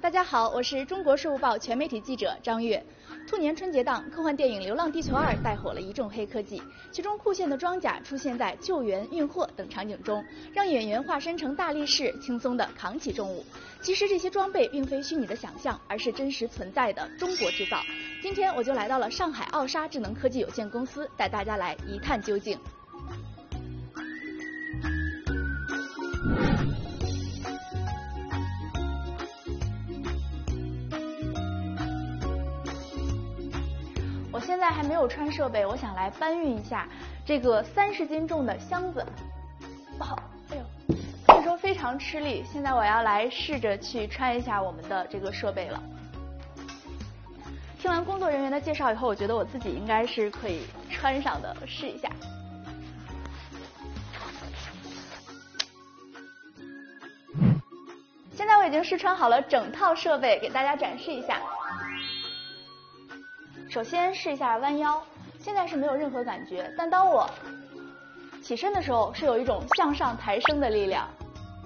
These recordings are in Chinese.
大家好，我是中国税务报全媒体记者张悦。兔年春节档，科幻电影《流浪地球2》带火了一众黑科技，其中酷炫的装甲出现在救援、运货等场景中，让演员化身成大力士，轻松地扛起重物。其实这些装备并非虚拟的想象，而是真实存在的中国制造。今天我就来到了上海奥沙智能科技有限公司，带大家来一探究竟。我现在还没有穿设备，我想来搬运一下这个30斤重的箱子。不好，哎呦，所以说非常吃力。现在我要来试着去穿一下我们的这个设备了。听完工作人员的介绍以后，我觉得我自己应该是可以穿上的，试一下。现在我已经试穿好了整套设备，给大家展示一下。首先试一下弯腰，现在是没有任何感觉，但当我起身的时候，是有一种向上抬升的力量。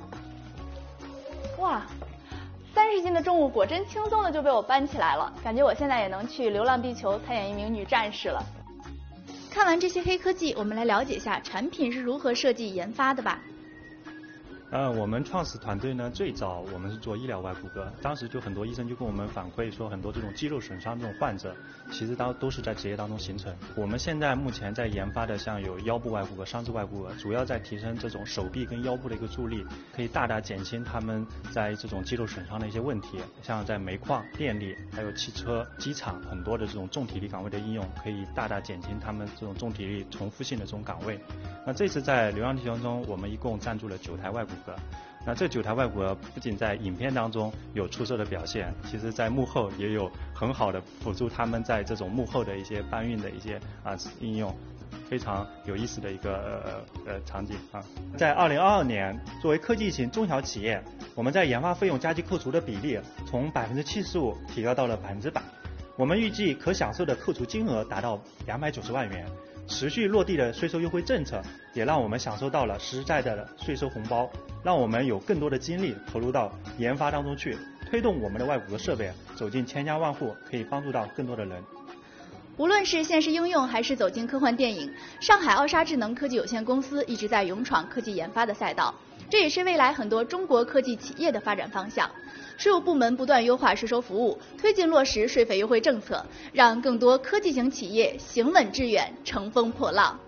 哇，30斤的重物果真轻松的就被我搬起来了，感觉我现在也能去《流浪地球》参演一名女战士了。看完这些黑科技，我们来了解一下产品是如何设计研发的吧。 我们创始团队呢，最早我们是做医疗外骨骼，当时就很多医生就跟我们反馈说，很多这种肌肉损伤这种患者，其实都是在职业当中形成。我们现在目前在研发的像有腰部外骨骼、上肢外骨骼，主要在提升这种手臂跟腰部的一个助力，可以大大减轻他们在这种肌肉损伤的一些问题。像在煤矿、电力，还有汽车、机场很多的这种重体力岗位的应用，可以大大减轻他们这种重体力重复性的这种岗位。那这次在《流浪地球》中，我们一共赞助了9台外骨骼。那这9台外骨骼不仅在影片当中有出色的表现，其实在幕后也有很好的辅助他们在这种幕后的一些搬运的一些应用，非常有意思的一个场景啊。在2022年，作为科技型中小企业，我们在研发费用加计扣除的比例从75%提高到了100%。我们预计可享受的扣除金额达到290万元。持续落地的税收优惠政策，也让我们享受到了实实在在的税收红包，让我们有更多的精力投入到研发当中去，推动我们的外骨骼设备走进千家万户，可以帮助到更多的人。 无论是现实应用还是走进科幻电影，上海奥沙智能科技有限公司一直在勇闯科技研发的赛道，这也是未来很多中国科技企业的发展方向。税务部门不断优化税收服务，推进落实税费优惠政策，让更多科技型企业行稳致远，乘风破浪。